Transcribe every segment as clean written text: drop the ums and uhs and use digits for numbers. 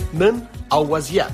نن او وضعیت.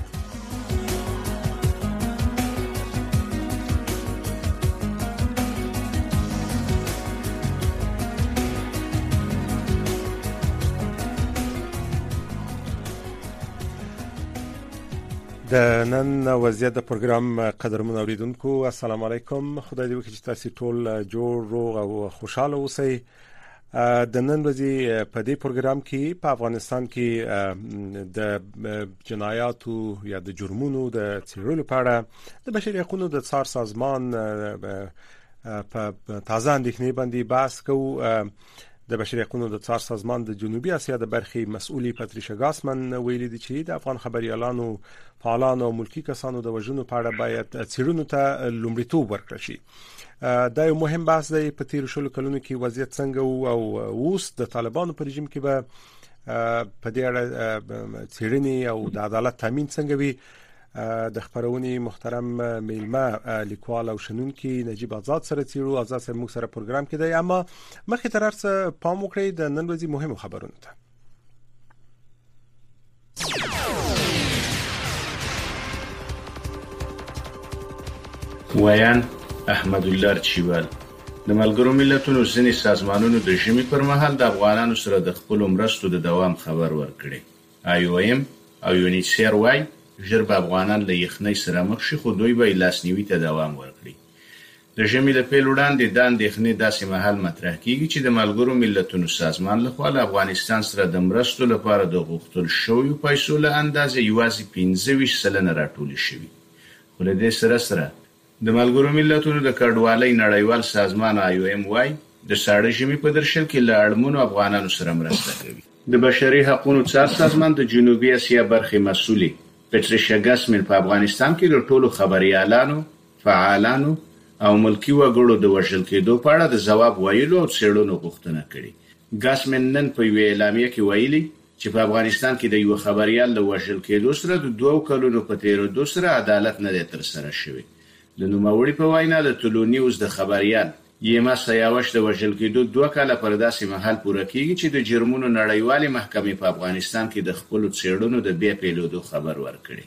د نن وضعیت د پروګرام قدرمن اوریدونکو السلام علیکم. خدای دې وکړي چې تاسو ټول جوړ روغ او خوشاله اوسئ. د نن ورځې په دې پروګرام کې په افغانستان کې د جنایاتو یا د جرمونو د څیړلو په اړه د بشري حقوقو د څار سازمان په تازه اندېښنې باندې بحث کوو. د بشري حقوقو د څار سازمان د جنوبي اسیا د برخې مسؤلي پاتریشا ګاسمن ویلي دي چې د افغان خبريالانو، فعالانو او ملکی کسانو د وژنو په اړه باید څیړنو ته لومړیتوب ورکړل شي. دا یو مهم بحث دی. په تیر شلو کلونو کې وضعیت څنګه او اوس د طالبانو په رژیم کې به په دې اړه څیړنې او د عدالت تامین څنګه وي. د خبرونې محترم میلمه لیکوال او شنونکي نجیب آزاد سره څیړو. آزاد سره موږ سره پروګرام کې دی، اما مخکې تر هرڅه پام وکړئ د نن ورځې مهمو خبرونو ته. ویان احمد الله چیوال د ملګرو ملتونو ځینې سازمانونو د ژمي پر مهال د افغانانو سره د خپل مرستو د دوام خبر ورکړي. IOM او یونیسیر وايي ژر به افغانان له یخنۍ سره مخ شي، خو دوی به لاسنیوي ته دوام ورکړي. د ژمي له پیل وړاندې د اندېښنې داسې مهال مطرح کیږي چې د ملګرو ملتونو سازمان لخوا له افغانستان سره د مرستو لپاره د غوښتل شویو پیسو له اندازې یوازې 25% راټول شوي. خو له دې سره د ملګرو ملتونو د کډوالۍ نړیوال سازمان IOM وايي د ساړه ژمي په درشل کې له اړمنو افغانانو سره مرسته کوي. د بشري حقوقو څار سازمان د جنوبي اسیا برخې مسؤلي پاتریشا ګاسمن په افغانستان کې د ټولو خبريالانو، فعالانو او ملکی وګړو د وژل کېدو په اړه د ځواب ویلو او څېړنو غوښتنه کړې. ګاسمن نن په یوه اعلامیه کې ویلي چې په افغانستان کې د یو خبريال د وژل کېدو سره د 2 کلونو په تیرېدو سره عدالت نه دی ترسره شوی. د نوموړي په وینا د ټولو نیوز د خبريال یما سیاوش د وژل کېدو 2 کاله پر داسې مهال پوره کیږي چې د جرمونو نړیوالې محکمې په افغانستان کې د خپل څېړنو د بیا پیلېدو خبر ورکړي.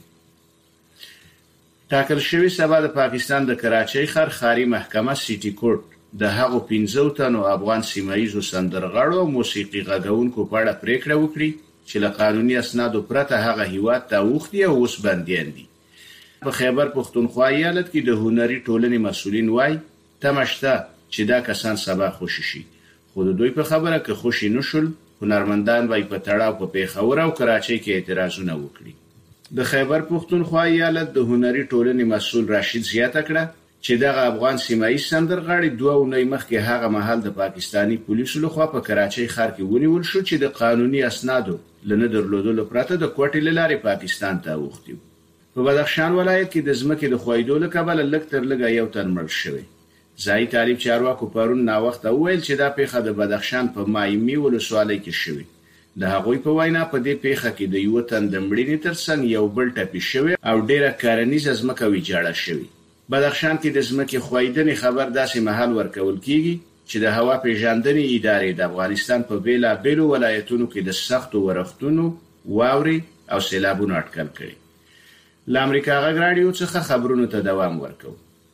ټاکل شوی سبا د پاکستان د کراچۍ ښار ښاري محکمه سیټي کورټ د هغو 15 تنو افغان سیمایي سندرغاړو او موسیقي غږونکو په اړه پریکړه وکړي چې له قانوني اسنادو پرته هغه هیواد ته وختي او اوس بنديان دي. په خیبر پښتونخوا ایالت کې د هنري ټولنې مسؤلین وایي تمشته چې دا کسان سبا خوشي شي، خو د دوی په خبره کې خوشي نشول. هنرمندان وایي په تړاو په پیښور او کراچۍ کې اعتراضونه وکړي. د خیبر پښتونخوا ایالت د هنري ټولنې مسؤل راشد زیاته کړه چې دغه افغان سیمایي سندرغاړي 2 اونۍ مخکې هغه مهال د پاکستانی پولیسو لخوا په کراچۍ ښار کې ونیول شو چې د قانوني اسنادو لنه درلودلو پرته د کوټې لارې پاکستان ته اوښتي. په بدخشان ولایت کې د ځمکې د خویدو له کبله لږ تر لږه یو تن مړ شوی. ځایي طالب چارواکو پرون ناوخته وویل چې دا پیښه د بدخشان په مایمي ولسوالۍ کې شوې. د هغوی په وینا په دې پیښه کې د یو تن د مړینې ترڅنګ یو بل ټپي شوی او ډیره کارنیزه ځمکه ویجاړه شوې. بدخشان کې د ځمکې خویدنې خبر داسې مهال ورکول کیږي چې د هوا پیژندنې ادارې د افغانستان په بیلابیلو ولایتونو کې د سختو ورښتونو، واورې او سیلابونو اټکل کړي. ل امریکا غږ راډیو څخه خبرونو ته دوام ورکوي.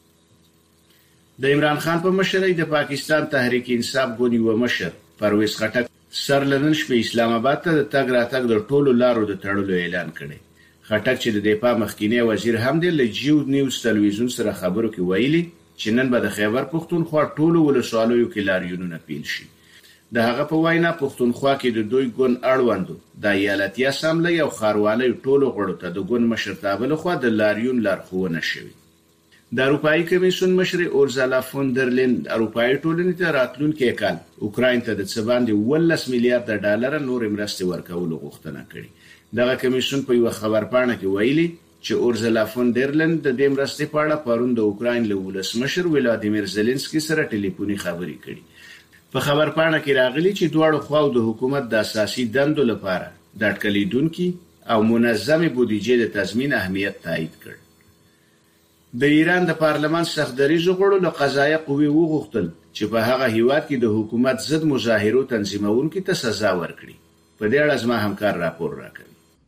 د عمران خان په مشرۍ د پاکستان تحریک انصاف ګوند یو مشر پرویز خټک سر لنن شپه اسلام آباد ته د تګ راتګ د ټولو لارو د تړلو اعلان کړي. خټک چې د دفاع مخکینی وزیر هم دی له جیو نیوز تلویزیون سره خبرو کې ویلي چې نن به د خیبر پښتونخوا ټولو ولسوالیو کې لاریونونه پیل شي. د هغه په وینا پښتونخوا کې د دوی ګوند اړوندو د ایالتي اسامبلې او خاروالۍ ټولو غړو ته د ګوند مشرتابه لخوا د لاریون لارښوونه شوې. د اروپאי کمیسیون مشر اورزالا فون در لین اروپאי ټولنې ته راتلونکي کال اوکراین ته د څه باندې 18 میلیارډ ډالر نور مرستې ورکولو غوښتنه کړې. دغه کمیسیون په یو خبرپاڼه کې ویلي چې اورزالا فون در لین د دې مرستې په اړه پرون د اوکراین له ولسمشر ولادیمیر زيلنسکي سره ټلیفوني خبرې کړې. په خبرپاڼه کې راغلي چې دواړو خواو د حکومت د اساسي دندو لپاره د اټکلیدونکو او منظمه بودیجې د تضمین اهمیت تایید کړ. د ایران د پارلمان سختدریزو غړو له قضایه قوې وغوښتل چې په هغه هیواد کې د حکومت ضد مظاهرو تنظیمونکو ته سزا ورکړي. په دې اړه زما همکار راپور راکوي.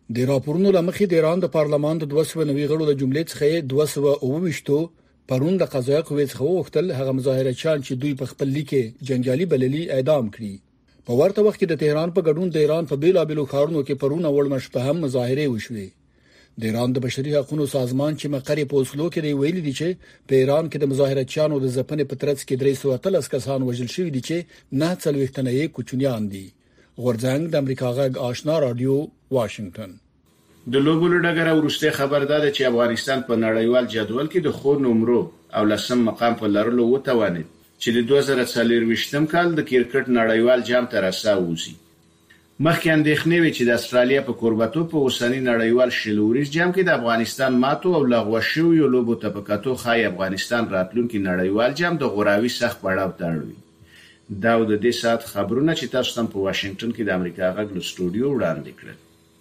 د راپورونو لمخې د ایران د پارلمان د 290 غړو د جملې څخه 229 پرون د قضایي قوې څخه وغوښتل هغه مظاهرچیان چې دوی په خپل لیک جنگیالي بللي اعدام کړي. په ورته وخت کې د تهران په ګډون د ایران په بیلابېلو ښارونو کې پرونه وړ مشپه هم مظاهره وشوي. د ایران د بشري حقوقو سازمان چې مقر په اوسلو کې دی ویلي دی چې په ایران کې د مظاهرچیانو د ځپنې په ترڅ کې 313 کسان وژل شوي دي چې 9 تنه کوچنیان دي. غورځنګ د امریکا غږ آشنا رادیو واشنگټن. د لوګولو ډګر ورسته خبردار چې افغانستان په نړیوال جدول کې د خو نمرو او لسم مقام په لرلو وتوانید چې د 2024م کال د کرکټ نړیوال جام ته رساوځي. مخکې اندېښنې وي چې د استرالیا په کوربتو په اوسنی نړیوال شلوريز جام کې د افغانستان ماتو او لغوه شوی لوبو ته په کتو خای افغانستان راتلونکي نړیوال جام د غوراوي سخت پړاو ته اړوي. دا د دې سات خبرونه چې تاسو هم په واشنگټن کې د امریکا غږ له سټوډیو وړاندې کړل.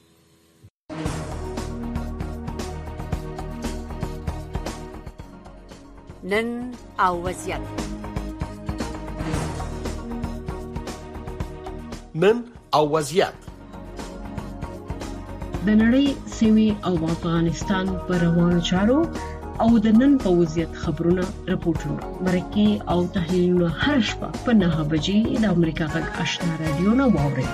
نن او وضعیت. نن او وضعیت د نړۍ سیمې او افغانستان پر روانو چارو او د نن په وضعیت خبرونه راپورټونه مرکه او تحلیلونه هر شپه په 9 بجې د امریکا غږ آشنا رادیو نه واورئ.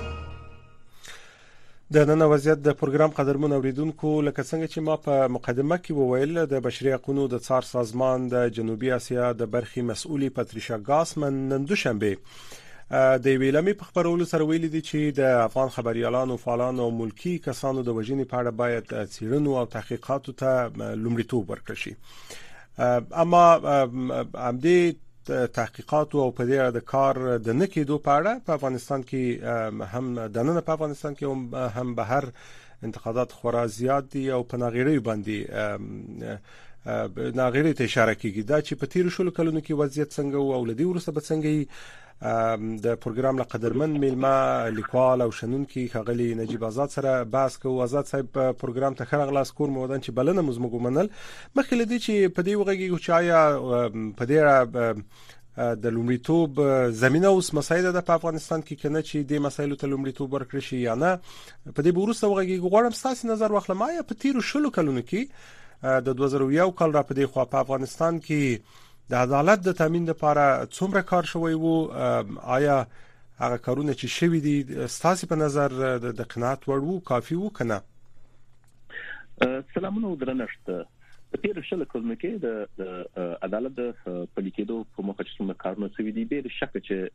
د نن وضعیت د پروګرام قدرمن اوریدونکو لکه څنګه چې ما په مقدمه کې وویل د بشري حقوقو د څار سازمان د جنوبي اسیا د برخي مسؤلي پاتریشا ګاسمن نن دوشنبه د ویلمي په خبرولو سره ویلي دي چې د افغان خبريالانو فعالانو او ملکی کسانو د وژنې په اړه باید څېړنو او تحقیقاتو ته لومړیتوب ورکړي شي. اما همدې تحقیقات او په دې د کار د نکیدو په اړه په افغانستان کې هم د نن په افغانستان کې هم بهر انتقادات خورا زیات دي او په ناغيري باندې ناغيري ته اشاره کیږي دا چې په تیر شلو کلونو کې وضعیت څنګه او لدی ورسته به څنګه د پروګرام له قدرمن میلمه لیکوال او شنونکي خغلی نجیب آزاد سره بحث کوو. آزاد صاحب پروګرام ته خرغلاس کور مودن چې بلنه مزمګو منل مخکې لدی چې په دې وګړي چې آیا په دې د لومړیتوب زمينه اوس مسایل د افغانستان کې کنه چې د مسایلو ته لومړیتوب ورکړي شي یا نه په دې ورسته وګړي غواړم تاسو نظر واخلم آیا په تیر شلو کلونو کې د 2001 کال را په دې خو په افغانستان کې د عدالت د تامین لپاره څومره کار شوی وو آیا هغه کارونه چې شوی دي ستاسو په نظر د قناعت وړ وو کافي وو کنه؟ سلامونه درنښت. په تیر شل کلونو کې د عدالت د پلي کېدو په موخه چې څومره کارونه شوي دي به شک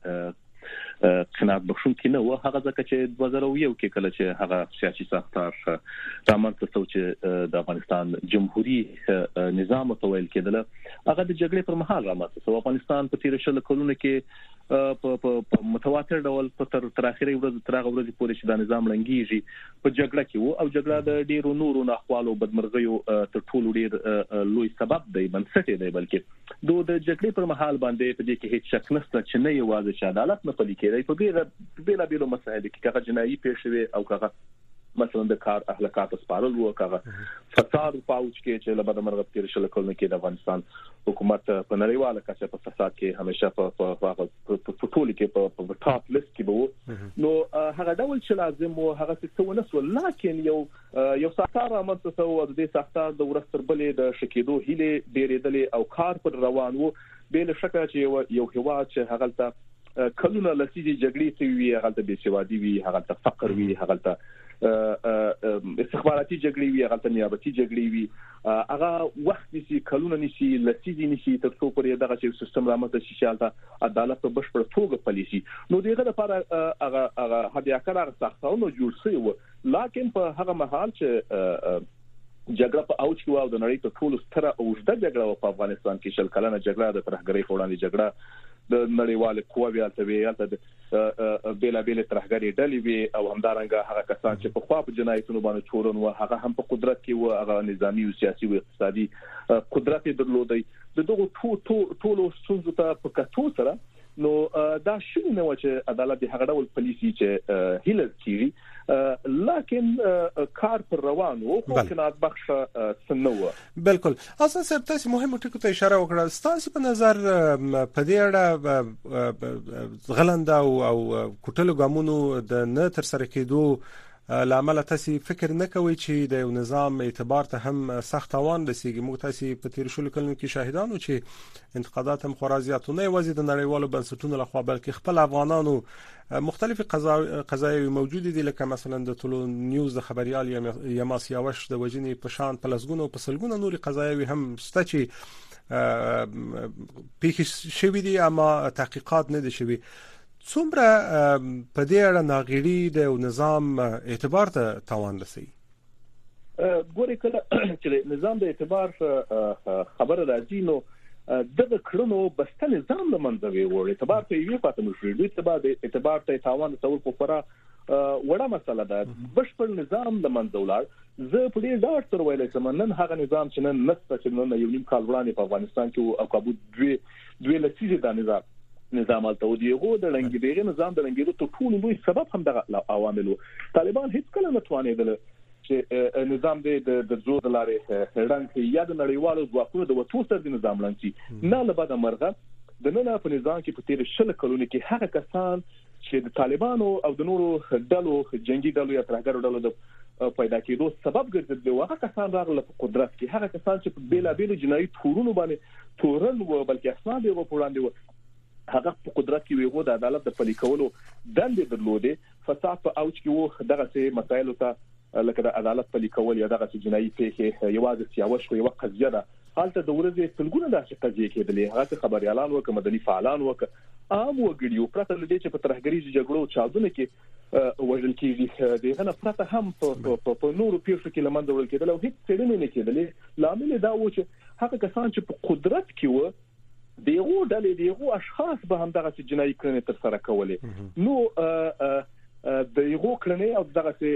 چې قناعت بخښون کې نه و هغه ځکه چې 2001 کې کله چې هغه سیاسي ساختار رامنځته شو چې د افغانستان جمهوریت نظام تویل کېدل هغه د جګړې پر مهال رامنځته شو. افغانستان په تیر شل کلونو کې په متواتر ډول تر اخري ورځ تر هغه ورځې پورې چې د نظام لنګيږي په جګړه کې وو او جګړه د ډیرو نورو ناخوالو بدمرغیو تر ټولو ډیر لوی سبب دی بنسټ دی بلکې د جګړې پر مهال باندې په دې کې هیڅ شک نشته چې نه یوازې چې عدالت نه پلي کېږي په بیلابېلو مسایلو کې هغه جنایي پیښې او هغه مثلا د کار اهلکات سپارل وو هغه فساد پاوچ کې چې لبد مرغ تیر شل کلونه کې د افغانستان حکومت په نړیواله کچه په فساد کې همیشه په ټولو کې په ټاپ لیست کې وو نو هغه ډول چې لازم وو هغه څه ونه سو لکن یو ساختار امته سو د دې ساختار د ورستر بلې د شکیدو هیله ډېرېدلې او کار پر روان وو بل شکه چې یو هوا چې هغه ته کلونه لسیدي جګړې سوي هغه ته بېسوادي وي هغه ته فقر وي هغه ته استخباراتي جګړې وي هغه ته نیابتي جګړې وي هغه وخت نشي کلونه نشي لسیدي نشي تر څو پرې دغه سیستم رامنځته شي چې عدالت په بشپړ توګه پلي شي نو دغه لپاره هغه هدیه کار ساختونه جوړ شوی و لکه په هغه مهال چې جګړه په اوج کې و او د نړۍ ته ټول ستره او اوږده جګړه په افغانستان کې شل کلنه جګړه د ترهګرۍ وړاندې جګړه د نړیوال قوې التبیات د بیلابېل ترهګرۍ ډلې وي او همدارنګه هغه کسان چې په خوا په جنایتونو باندې چورن و هغه هم په قدرت کې و هغه نظامی او سیاسي او اقتصادي قدرت درلودي دغه ټولو ستونزو ته په کتو سره نو دا شنو نه و چې عدالت هغه ډول پالیسي چې هیله کیږي لکن کار پر روان وو خو قناعت بخش سنوه بالکل اساسا تاسو مهمه ټکو ته اشاره وکړه تاسو په نظر په دې اړه غلنده او کوټلو ګامونو د نه تر سره کېدو لامل تاسو فکر نه کوي چې د یو نظام اعتبار ته هم سخت تاوان رسیږي؟ موږ تاسو په تیر شلو کلونو کې شاهدانو چې انتقادات هم خورا زیاتونه وزید د نړیوالو بنسټونو لخوا بلکې خپل افغانانو مختلف قضايا موجود دي، لکه مثلا د ټولو نیوز د خبريال یما سیاوش د وجنې په شان پلسګونو په سلګونو نوري قضايا هم سته چې پیښ شوي دي اما تحقیقات نه دي شوي. څومره په دې اړه ناغېړي د نظام اعتبار ته تاوان رسوي؟ ګورې کله چې نظام د اعتبار خبره راځي نو دغه کړنو بسته نظام له منځه وړي، اعتبار ته یې پاتې نشي. دوی اعتبار ته تاوان رسول خو خورا وړه مسله ده. بشپړ نظام له منځه ولاړ. زه په دې ډاډ سره ویلی شم نن هغه نظام چې نن نسته چې نن یو نیم کال وړاندې په افغانستان کې او کابو دوی لسیزې دا نظام الته و دیغه د لنګیدغه نظام د لنګیدو ته ټول لوی سبب هم دغه عوامل. طالبان هیڅ کله نه توانېدل چې نظام د زور د لارې رنګ یا د نړیوالو ځواکونو د وټو سره د نظام لنګي نه لبد مرغه د نن په نظام کې په تیر شل کلونو کې هغه کسان چې د طالبانو او د نورو ډلو جنگي ډلو یا ترهګرو ډلو د پیدا کېدو سبب ګرځېدل. هغه کسان راغله په قدرت کې، هغه کسان چې په بیلابېلو جنایي تورونو باندې تورن و بلکې اسناد یې په وړاندې و، هغه په قدرت کې ویغو د عدالت د پلي کولو دندې درلودې. فساد په اوج کې وو، دغه څه مسایلو ته لکه د عدالت پلي کول یا دغه جنایي پیښې یوازې سیاوش خو یو قضیه ده. حالته د ورځې څلګونه داسې قضیې کېدلې، هغه خبريالان وکړه، مدني فعالان وکړه، عام وګړي پرته لدې چې په ترهګریزو جګړو چاودنه کې وژل کېږي. دغه نه پرته هم په نورو پیښو کې لمنځه وړل کېدل او هیڅ څېړنې نه کېدلې. لامل دا و چې هغه کسان چې په قدرت کې و دیغه ډلې دیغه اشخاص به هم دغه جنایي کړنې تر سره کولې. نو د یو کړنې او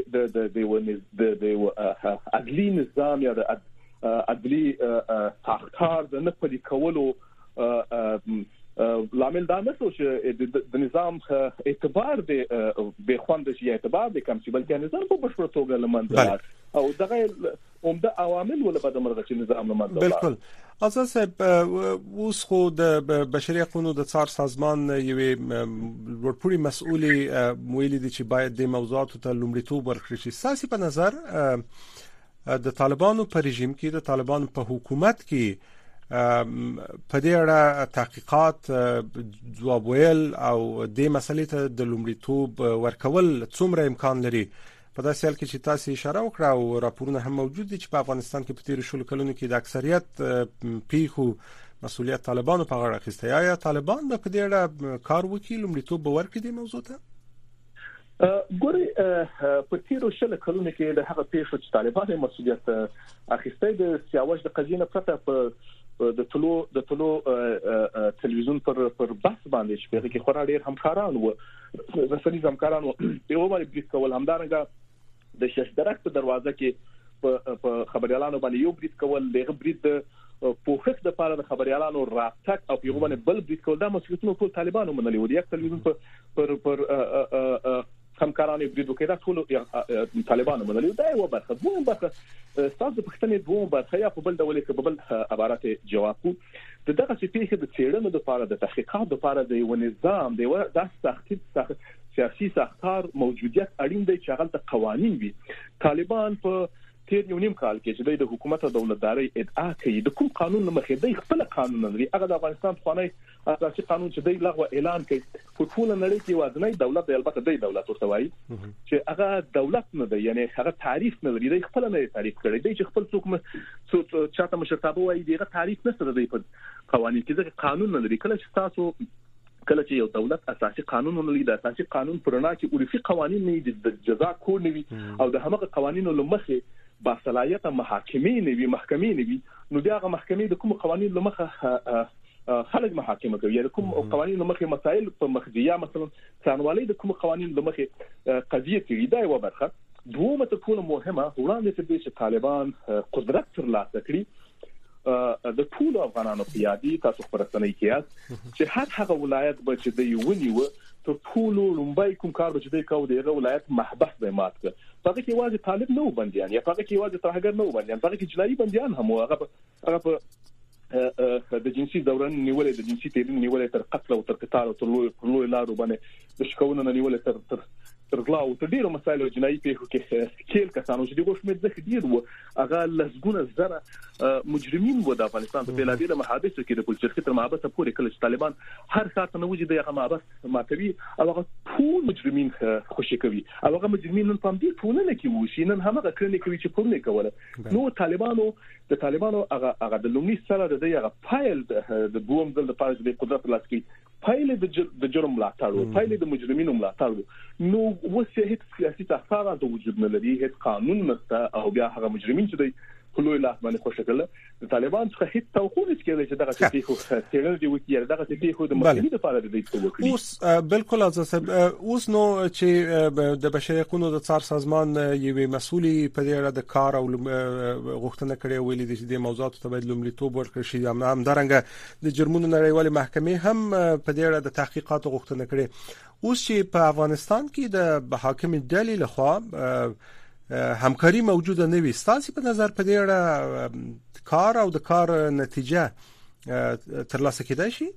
دغه د عدلي نظام یا د عدلي ساختار د نه پلي کولو لامل دا نه چې د نظام اعتبار د به خوند شي اعتبار د کم شي، بلکې نظام په بشپړ توګه لمنځه او دغه عمده عوامل ول بعد مرغه چې نظام لمنځه. بالکل. اساس اوس خو د بشري حقوقو د څار سازمان یوې ورپوري مسؤلي ویلي دي چې باید د موضوعاتو ته لومړیتوب ورکړي شي. ساسي په نظر د طالبانو په رژیم کې، د طالبانو په حکومت کې په دې اړه تحقیقات جواب ویل او د مسلې ته د لومړیتوب ورکول څومره امکان لري؟ په داسې حال کې چې تاسو اشاره وکړه او راپورونه هم موجود دي چې په افغانستان کې په تیر شلو کلونو کې د اکثریت پیښو مسؤلیت طالبانو په غاړه اخیسته. یا طالبان په دې اړه کار وکړي، لومړیتوب به ورکړي د موضوع ته؟ ګوري په تیر شلو کلونو کې د هغه پیښو چې طالبان مسؤلیت اخیسته د سیاوش د قضیې نه پرته په د ټولو تلویزیون پر بحث باندې چې په کې خورا ډېر همکاران وو، رسنۍ همکاران وو، یو باندې بریټ کول، همدارنګه د ششدرک په دروازه کې په خبريالانو باندې یو بریټ کول، دغه بریټ د پوښښ د پاره د خبريالانو راتګ او یو باندې بل بریټ کول، دا مسؤلیتونه ټول طالبانو منلي وو. یک تلویزیون پر همکارانو بریټ وکړه، ټول طالبانو منلي وو. دا یو برخه. دوه برخه تاسو په پښتنې دوه برخه یا په بل ډول کې په بل عبارت جواب کو د دغه سپیښه د څېړنو د پاره د تحقیقات د پاره د یو نظام د سیاسي ساختار موجودیت اړین دی چې هغه د قوانين وي. طالبان په تیر یو نیم کال کې چې د حکومت او دولتداري ادعا کوي د کوم قانون مخې دی خپل قانون لري، هغه د افغانستان خواني اساسي قانون چې دی لغوه اعلان کوي. په ټول نړۍ کې وازنۍ دولت دی، البته دی دولت ورته وایي چې هغه دولت نه دی، یعنی هغه تعریف نه لري، دی خپل نه تعریف کړی دی چې خپل څوک چاته مشرتابه وایي دیغه تعریف نه سره دی په قوانين کې ځکه قانون نه لري. کله چې تاسو کله چې یو دولت اساسي قانون نه لري، د اساسي قانون پرنا کې عرفي قوانين نه دي، د جزا کود نه وي او د هغه قوانینو لمخه با صلاحیت محاکمې نه وي، محکمې نه وي، نو دغه محکمې د کوم قوانینو لمخه خلک محاکمه کوي، یا کوم قوانینو لمخه مسائل په مخدیه مثلا څانوالي د کوم قوانینو لمخه قضیه کوي. دا یو برخه. دومره ته کومه مهمه وړاندې ته چې طالبان قدرت تر لاسه کړي د ټول افغانانو په یادي تاسو خبرتنه کیاست چې هر هغه ولایت به چې د یونیو ته ټول لومبای کوم کار به چې د کوم دغه ولایت محبس به مات کړ. هغه کې واځي طالب نه وبنديان، یا هغه کې واځي ترهګر نه وبنديان، هغه کې جنایي بنديان هم هغه په د جنسي دوران نیولې، د جنسي تیرین نیولې، تر قتل او تر قتال او تر لوی لارو باندې د شکونه نیولې، ترغلاو ته ډیرو مسایلو جنایي پیښو کې کېل کسانو چې دغه شمېر ځکه ډیر وو هغه لسګونه زره مجرمین وو د افغانستان په بلابل محابسو کې د پولیسو تر محبس پورې کله چې طالبان هر ښار ته نوځي د هغه محبس ماتوي او هغه ټول مجرمین خوشي کوي او هغه مجرمین نن په دې ټولنه کې وو چې نن هغه کړنې کوي چې پرونه کوله نو طالبانو هغه د لومړي سره د هغه فایل د دوم ځل د پاره د قدرت لاس کې فایل د جرم ملاتړ فایل د مجرمینو ملاتړ نو وسه هیڅ سیاسي تفاهم د وجود نه لري هیڅ قانون نشته او بیا هغه مجرمین چې دی په لوی لاس باندې خوشاله د طالبان څخه هیڅ توقع نشته چې دغه څه خو څنګه دی وکړي دغه څه خو د مخنیوي لپاره د دې توګه اوس بالکل ازاسب اوس نو چې د بشري حقوقو د څار سازمان یوې مسولي په دې اړه د کار او غوښتنه کړې ویلي دي چې د موضوعاتو ته باید لومړیتوب ورکړل شي هم درنګ د جرمونو نړیوالې محکمې هم په دې اړه د تحقیقات غوښتنه کړې اوس چې په افغانستان کې د حاکم ډلې لخوا همکاري موجوده نه وي ستاسو په نظر په دې اړه کار او د کار نتیجه ترلاسه کېدای شي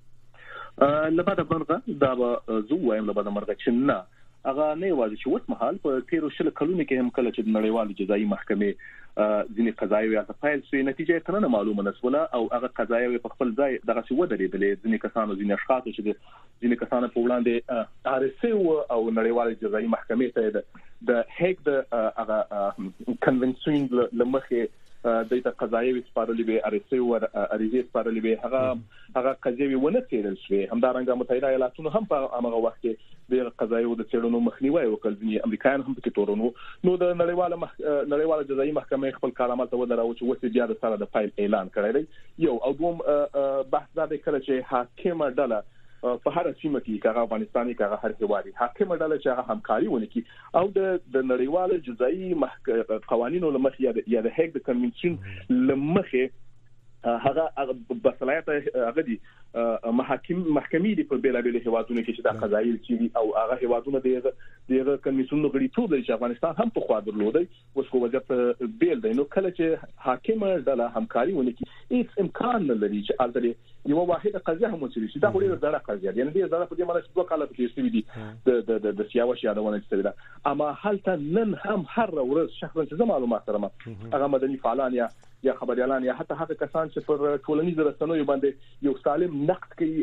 لبعد مرغه دا زو وایم لبعد مرغه چې نه هغه نه یوازې چې وټ محل په 13 کلونو کې هم کله چې نړیوال جزایي محکمې ځینې قضایي یا فایل سوی نتیجه تر نه معلومه نسوله او هغه قضایي په خپل ځای دغه څه ودرېدلې ځینې کسانو ځینې اشخاص چې ځینې کسانو په وړاندې RSA او نړیوال جزایي محکمې ته د هیګ د هغه کنونشن لمخه د قضایي سپارلې به RSA او RSA سپارلې به هغه قضیه ونه تیرل شوی همدارنګه متحده ایالاتونو هم په هغه وخت کې د قضایي د چېړنو مخنیوي وکړ ځینې امریکایان هم پکې تورنو نو د نړیوال جزایي محکمې خپل کارامات ودراو چې وڅ بیا د سره د فایل اعلان کړی دی یو او دوم بحث دا دی کله چې حاکم ډله په هر سیمه کې کاغه افغانستاني کاغه هر هواري حاکم ډله چې هغه همکاري ونکي او د نړیوال جزایي قوانینو لمخې یا د هیګ د کنونشن لمخې هغه بصلاحیت هغه دي محکمې دي په بیلابل هیوادونو کې چې د قضایي چي او هغه هیوادونو دغه کنونشن غړي ټول د افغانستان هم په خوا درلودي اوس کو وجه په بیل دی نو کله چې حاکم ډله همکاري ونکي هیڅ امکان نه لري چې البته یو واحده قضیه هم چې دا غوړي زړه قضیه یعنی دې زړه په دې معنی چې دوه کاله کې شوی دي د سیاوش یادونه چې ده اما حالته نن هم هر ورځ شخصا چې معلومات سره هغه مدني فعالان یا خبريالان یا حتی هغه کسان چې پر ټولنیزو رسنیو باندې یو سالم نقد کوي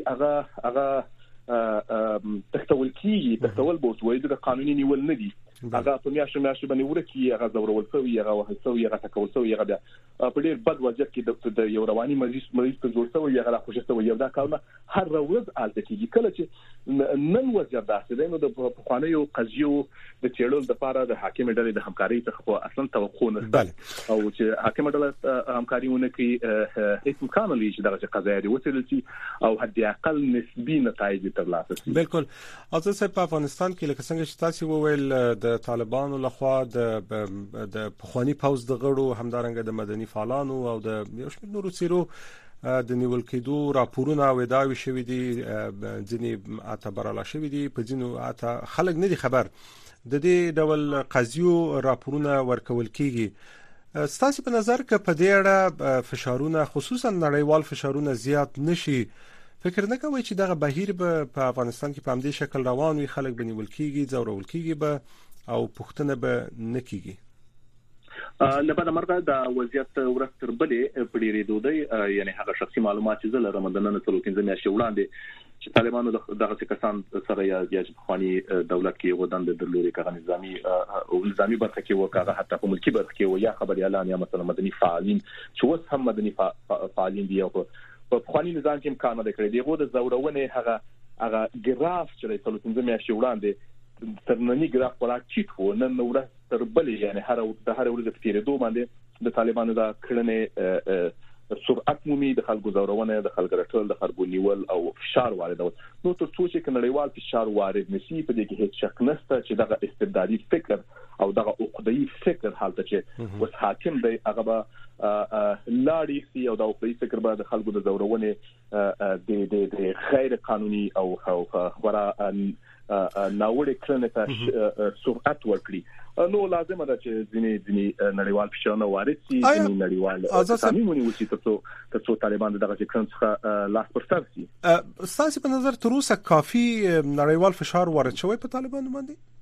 هغه تحتول بوتوي د قانوني نیول نه دي هغه په میاشتو باندې ورکی هغه زورول کوي هغه وهڅوي هغه تکول کوي هغه په ډیر بد وضعیت کې د یو رواني مریض په جوړ شوی هغه خوشته یو دا کارونه هر ورځ الته کیږي کله چې نن وضعیت داسې دی نو د خوانیو قضیو د چېړل د لپاره د حاکم ډلې د همکاري څخه اصلا توقع نشته او چې حاکم ډله همکاري ونه کوي هیڅ امکان لري چې دغه قضایا دی وسیل شي او حد اقل نسبی نتایج ترلاسه شي بالکل اته په افغانستان کې لکه څنګه چې تاسو وویل د طالبانو لخوا د پخوانی پوز د غړو همدارنګه د مدني فعالانو او د یو شمېر نورو څیرو د نیول کېدو راپورونه او ادعاوې شوې دي ځینې اته براله شوې دي په ځینو اته خلک نه دي خبر د دې ډول قضیو راپورونه ورکول کیږي ستاسو په نظر کې په دې اړه فشارونه خصوصا نړیوال فشارونه زیات نشي فکر نه کوي چې دغه بهیر په افغانستان کې په همدې شکل روان وي خلک بنول کیږي ځورول کیږي به او پښتنه به نکیږي لبعد مرغه د وضعیت ورستر بلې پډيري دودي یعنی هغه شخصي معلومات چې زله رمضان نه تلو کې زمياشتې وړاندې چې طالبانو دغه کسان سره یا ځخواني دولت کې غوډند د لوري کغه نظامی او نظامی برخه کې وکړه حتی په ملکی برخه کې یا خبري اعلان یا مثلا مدني فعالین چې اوس هم مدني فعالین دي او په خواني نظام کې امکان نه کړی دیغه د زورونه هغه ګراف چې تلو کې زمياشتې وړاندې ترننی ګراف ولا چیت وو نن ورځ تر بلې یعنی هر ورځ په تیرې دوه باندې د طالبانو دا کړنې سرعت مومي د خلکو زورونه د خلکو رټول د خلکو نیول او فشار وارد نو تر څو چې نړیوال فشار وارد نشي په دې کې هیڅ شک نشته چې دغه استبدادي فکر او دغه عقدي فکر حالت چې وس حاکم دی هغه لاړی سي او د عقدي فکر به د خلکو د زورونه د غیر قانوني او ورا ناوړه کړنې ته سرعت ورکړي نو لازم ده چې ځینې نړیوال فشارونه وارد شي ځینې نړیوال قانوني وسی ترڅو طالبان دغه څخه لاس پر سر شي تاسو په نظر تر اوسه کافي نړیوال فشار وارد شوی په طالبانو باندې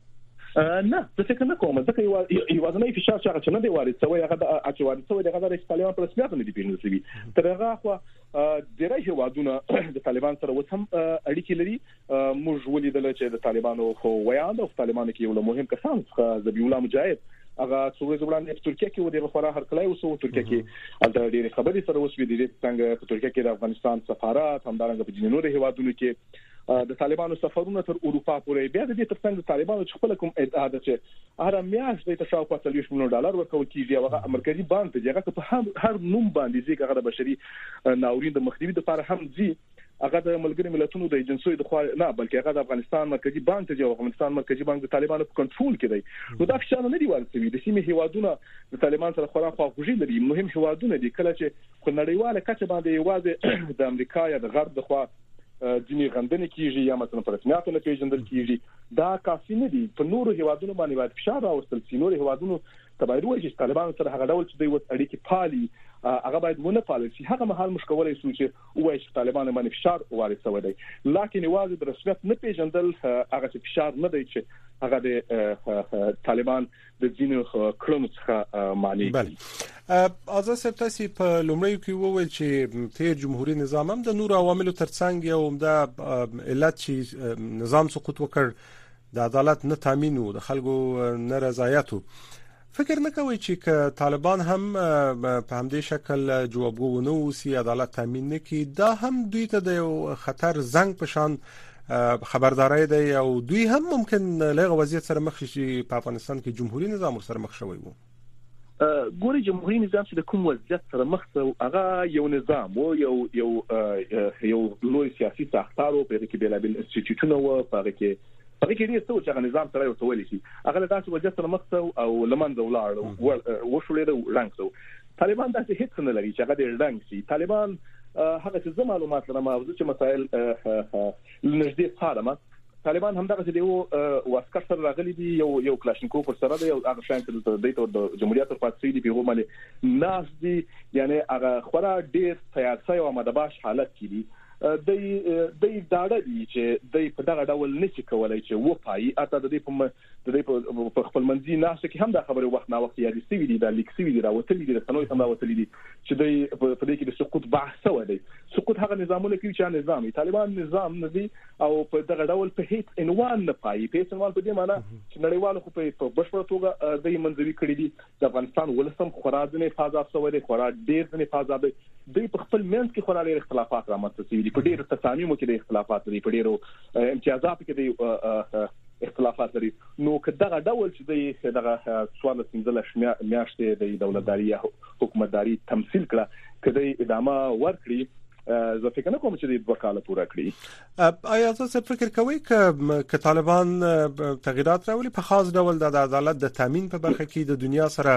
نه څه فکر نه کوم ځکه یو ځنې فشار چې نه دی وارد شوی هغه د اچوارد شوی دغه د طالبان پر رسمیت نه دی پیژندل تر هغه خو ډیری هیوادونه د طالبان سره وسم اړیکې لري موږ ولیدل چې د طالبانو خو ویاند او طالبانو کې یو مهم کسان ذبیح الله مجاهد هغه څو ورځې وړاندې په ترکیه کې و د خورا هرکلای وسو ترکیه کې البته ډېر خبرې سره وسوي دي څنګه په ترکیه کې د افغانستان سفارت همدارنګه په جنوبي هیوادونو کې د طالبانو سفرونه تر اروپا پورې بیا د دې ترڅنګ د طالبانو خپل کوم ادعا ده چې هر میاشت د تشاو په $30 مليون ورکول کیږي هغه مرکزی بانک ته هغه په هر نوم باندې ځکه هغه د بشري ناورین د مخنیوي لپاره هم ځي هغه د ملګری ملتونو د ایجنسیو د خوا نه بلکې هغه د افغانستان مرکزی بانک ته او افغانستان مرکزی بانک د طالبانو په کنټرول کې دی نو دا فشار نه دی ورسوي د سیمې هیوادونو د طالبان سره خورا خواخوږي لري مهم هیوادونه دي کله چې په نړیواله کچه باندې یوازې د امریکا یا د غرب د خوا ځینې غندنې کیږي یا مثلا په رسمیت نه پیژندل کیږي دا کافي نه دي په نورو هیوادونو باندې باید فشار راوستل شي نورو هیوادونو تبعید وایي چې طالبان سره هغه ډول چې دوی وڅ اړیکې پالي هغه باید ونه پالي شي هغه مهال مشکولای شي چې وایي چې طالبان باندې فشار وارد شوی دی لکه یوازې د رسمیت نه پیژندل هغه فشار نه دی چې هغه د طالبان د ځینو کړنو څخه معنی آزاد صاحب تاسو په لومړیو کې وویل چې تیر جمهوریت نظام هم د نور عواملو ترڅنګ یو د علت چې نظام سقوط وکړ د عدالت نه تامین او د خلکو نه رضایت فکر نه کوي چې طالبان هم په همدې شکل جوابګو نه وسی عدالت تامین نه کی دا هم دوی ته د خطر زنګ پشان خبرداري دی او دوی هم ممکن له وضعیت سره مخ شي په افغانستان کې جمهوریت نظام سره مخ شوی وو ګوري جمهوریت نظام چې د کوم وضعیت سره مخ شو هغه یو نظام او یو لوی سیاسي ساختارو په کې بلابل انسټیټیوټونه و په کې ډیر څه چې نظام سره یو تولی شي هغه داسې وضعیت سره مخ شو او لمنځه ولاړ وشولې رنګ شو طالبان داسې هیڅ نه لري چې هغه د رنګ شي طالبان هغه څه معلومات لرم او چې مسائل لنږدې څارم طالبان هم دغه دی واسکر سره راغلي دي یو کلاشینکوف پر سره دی او هغه شان چې د جمهوریت پر پاتې دی په باندې ناس دي یعنی هغه خورا ډیر سیاسي او مدباش حالت کې دي د داړه دي چې د په دغه ډول نشي کولای چې و پای اته د دې په خپل منځي ناس کې هم دا خبره وخت نه وخت یادي سوي دي د لیک سوي دي راوتلي دي د سنوي هم راوتلي دي چې د په دې کې د سقوط بحث و دی سقوط هغه نظامونه کې چې نظامي طالبان نظام نه دي او په دغه ډول په هیڅ عنوان نه پای په هیڅ عنوان په دې معنی چې نړیوالو خو په بشپړ توګه د منځوي کړی دي د افغانستان ولسم خورازنه فاز سوي دي خورا ډیر نه فاز دی په خپل منځ کې خورا ډیر اختلافات رامنځته شوي دي په ډیرو تصامیمو کې د اختلافات لري په ډیرو امتیازاتو کې د اختلافات لري نو کداغه ډول چې دغه 14 میاشتې د دولتداري حکومتداري تمثيل کړه کدی ادامه ورکړي زه فکر نه کوم چې د وکاله پوره کړی آیا تاسو فکر کوئ ک طالبان تغیرات راولي په خاص ډول د عدالت د تامین په برخه کې د دنیا سره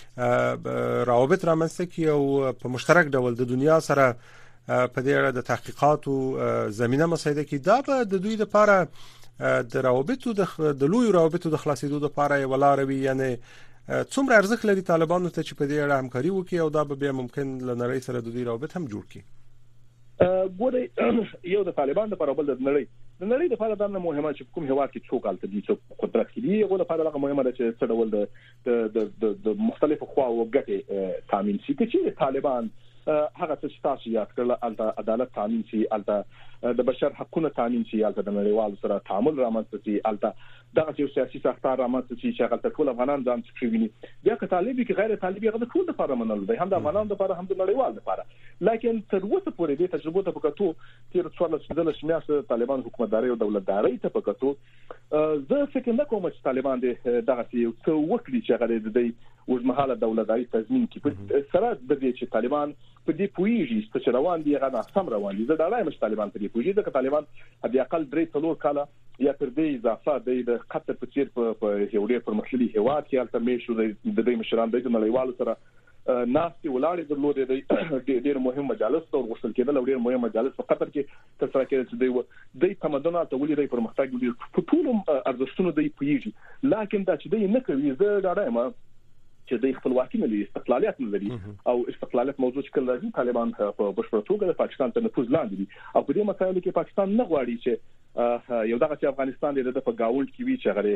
روابط رامنځته کی او په مشترک ډول د دنیا سره په دې اړه د تحقیقاتو زمينه مساعده کی دا به د دوی لپاره د روابطو د لوی روابطو د خلاصېدو لپاره ولاروي یعنی څومره ارزښت لري طالبانو ته چې په دې اړه همکاري وکړي او دا به ممکن له نړۍ سره د دوی روابط هم جوړ کړي ګورې یو د طالبان لپاره بل د نړۍ لپاره دا مهمه چې کوم هواد کې څوک الته دي څوک قدرت کې دي یو لپاره هغه مهمه ده چې څه ډول د مختلفو خواو ګټې تامین شي چې طالبان هغه څه تاسو یاد کړل عدالت تامین شي الته د بشر حقوقو تامین شي الته د نړیوالو سره تعامل رامنځته شي الته دغه یو سیاسي ساختار رامنځته شي چې هغه ټول افغانان ځان څخه ویني بیا که طالبي کې غیر طالبي هغه ټول لپاره منل دی هم د افغانانو لپاره هم د نړیوالو لپاره لکه تر اوسه پورې د تجربه ته پکاتو تیر 14 میاشتې طالبان حکومتداري او دولتداري ته پکاتو زه فکر نه کوم چې طالبان دغه یو څه وکړي چې هغه د اوسمهاله دولتداري تضمین کړي سره د دې چې طالبان په دې پویږي چې روان دي هغه سم روان دي زه دا رایم چې طالبان په دې پویږي چې طالبان د اقل 3 کاله یا تر دې اضافه د قطر په چیر په یوډیر پر مخلي هواد کې البته مشو د دې مشران د نړیوالو سره ناستي ولاړې درلودې ډېر مهم مجالس او غوښتل کېدل ډېر مهم مجالس په قطر کې تر کېدل چې د تمدن ته ولې د پرمختګ ډېر په ټول ارزښتونو دی پویږي لکه دا چې دی نه کوي زه دا رایم چې د خپلواکۍ نه لري استقلالیت نه لري او استقلالیت موضوع چې کله راځي طالبان په بشپړ توګه د پاکستان ته نفوذ لاندې دي او په دې مسایلو کې پاکستان نه غواړي چې یو دغه چې افغانستان د په گاونډ کې وي چې هغه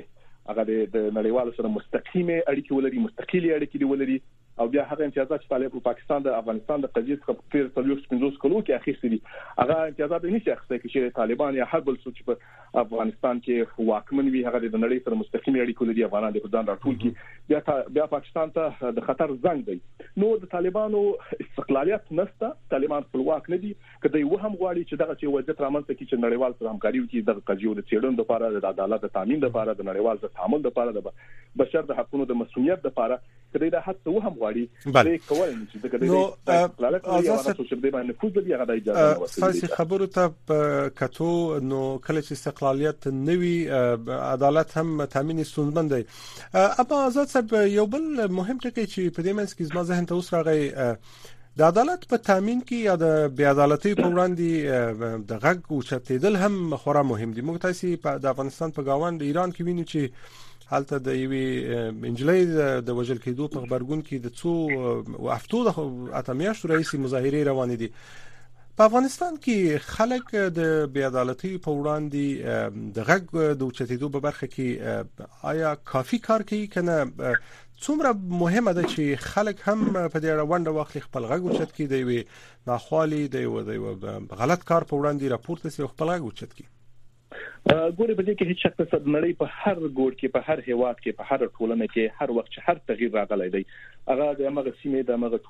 هغه د نړیوالو سره مستقیمه اړیکې ولري، مستقلی اړیکې ولري، او بیا هغه امتیازات چې طالب پاکستان د افغانستان د قضیې څخه په 15 کلو کې اخیستي هغه امتیازات نشي اخیستي چې طالبان یا هر بل څوک چې په افغانستان کې واکمن وي هغه د نړۍ سره مستقیمه اړیکې لري، افغانان د ځان راټول کی بیا پاکستان ته د خطر زنګ دی. نو د طالبانو استقلالیت نشته، طالبان خپلواک نه دي، کله یو هم غواړي چې دغه چې وضعیت رامنځته کړي چې نړیوال سره همکاري وکړي د قضیو د څېړنې لپاره، د عدالت د تامین لپاره، د نړیوال د تعامل لپاره، د بشر د حقوقو د مسؤلیت لپاره، کله دا هڅه هم غواړي چې کول نه شي دغه د استقلالیت یا څه د باندې نفوذ لري هغه د اجازه نه ورکوي. ساسي خبرو ته کتو نو کله چې استقلالیت نوي عدالت هم تامین ستونزمن دی. اما آزاد صاحب یو بل مهم ټکی چې په دې منځ کې زما ذهن ته اوس راغی د عدالت په تامین کې یا د بې عدالتۍ په وړاندې د غږ اوچتېدل هم خورا مهم دي. موږ تاسو د افغانستان په گاوند ایران کې وینو چې حالت د یوې انجلۍ د وژل کېدو په خبرګون کې د څو هفتو د اتمیاشتو رئیس مظاهره روانې دي. په افغانستان کې خلک د بې عدالتۍ په وړاندې د غږ د اوچتېدو په برخه کې آیا کافي کار کوي کنه څومره مهمه ده چې خلک هم په دې اړه ونډه واخلي، خپل غږ اوچت کړي، د یوې ناخوالې د یو غلط کار په وړاندې راپورته شي او خپل غږ اوچت کړي؟ ګوري په دې کې هیڅ شک نشته، نړۍ په هر ګوټ کې، په هر هیواد کې، په هر ټولنه کې هر وخت چې هر تغییر راغلی دی هغه د هغه سیمې د هغه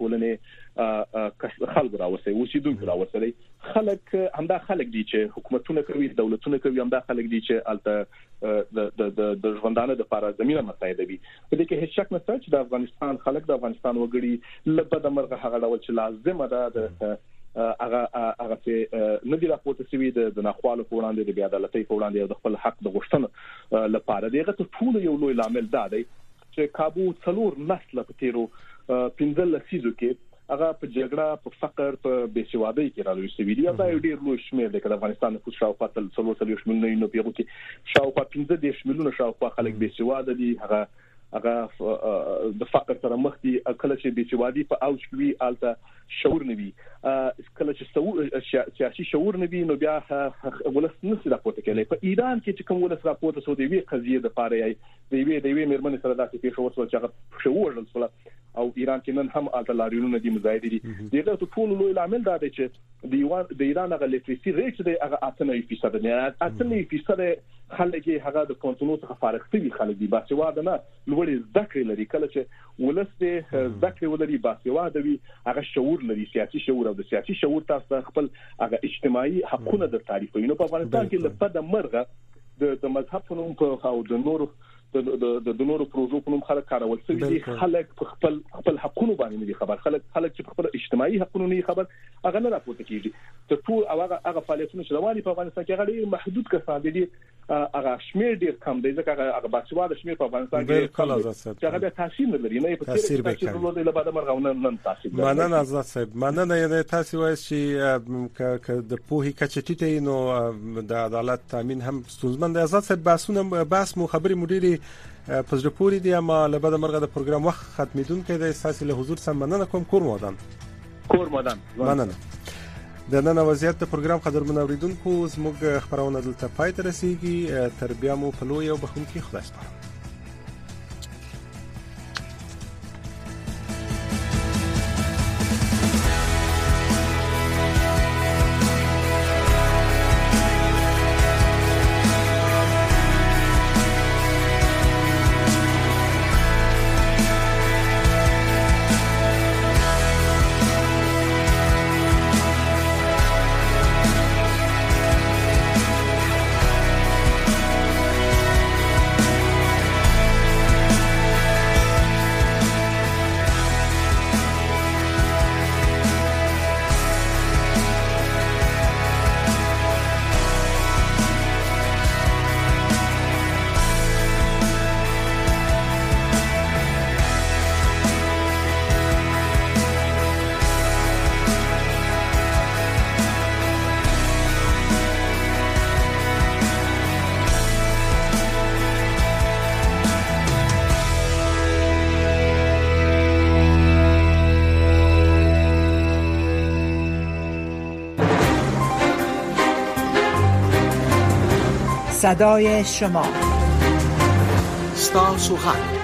ټولنې خلک راوځي، اوسیدونکو راوځي. خلک همدا خلک دي چې حکومتونه کوي، دولتونه کوي، همدا خلک دي چې الته د ژوندانه د لپاره زمينه مساعدوي. په دې کې هیڅ شک نشته چې د افغانستان خلک، د افغانستان وګړي لبد مرغه هغه ډول چې لازم ده د هغه چې ندی راپورته شوی د ناخوالو په وړاندې، د بې عدالتۍ په وړاندې او د خپل حق د غوښتنې لپاره. دغه ټول یو لوی لامل دی چې کابو څلور نسل په تیرو 15 لسیزو کې هغه په جګړه، په فقر، په بېسوادۍ کې راوي شوی دی. دا یو ډیر لوی شمېر دی. د افغانستان په شاوخوا 340 میلیونه نو پیغو کې شاوخوا 15 میلیونه شاوخوا خلک بېسواده دي. هغه د فقر سره مخ دي. کله چې بېسوادي په اوج کې وي الته شعور نه وي، کله چې سیاسي شعور نه وي نو بیا ولس نشي راپورته کوي. په ایران کې چې کوم ولس راپورته سو دی وی قضیه د پاره یې دی وی مېرمنې سره داسې پیښه وسول چې هغه شعور ولسوله او ایران کې نن هم الته لاریونونه دي مزایدي دي. دغه ټول لوی عامل دا دی چې د ایران هغه لیټریسي ریټ دی هغه 8% دی. 8% خلک هغه د کنټرول څخه فارغ شوي خلک دي، باسواده نه، لوړې زده کړې لري. کله چې ولس دې زده کړې ولري، باسواده وي، هغه شعور لري، سیاسي شعور، او د سیاسي شعور تاسو خپل هغه اجتماعي حقوقونه د تعریفوي. نو په افغانستان کې لپاره مرغه د مذهب په نوم او د نورو د نورو پروژو په نوم خلک کارول شوي دي. خلک په خپل حقوقو باندې نه دي خبر، خلک چې خپل اجتماعي حقوقو نه خبر هغه نه راپورته کیږي. ته ټول هغه فعالیتونه چې رواني په افغانستان کې هغه محدود کسان دي، هغه شمیر ډیر کم دی، ځکه هغه باسواده شمیر په افغانستان کې هغه د تاثیر نه لري، نه په تاثیر ورته له بعد مرغونه نن تاثیر. مننه آزاد صاحب، مننه. یعنی تاسو وایي چې د پوهې کچه ټیټه نو د عدالت تامین هم ستونزمن دی. آزاد صاحب بحث مو خبري مدیری پزړه پوری دی، اما له بعد مرغه د پروګرام وخت ختمیدونکې د اساسي له حضور سم مننه کوم. کور مودان مننه. د نن وضعیت د پروګرام قدرمن اوریدونکو زموږ خبرونه دلته پای ته رسیدي. تر بیا مو په لوی او بخونکي خدای سپارم. صدای شما ستاسو غږ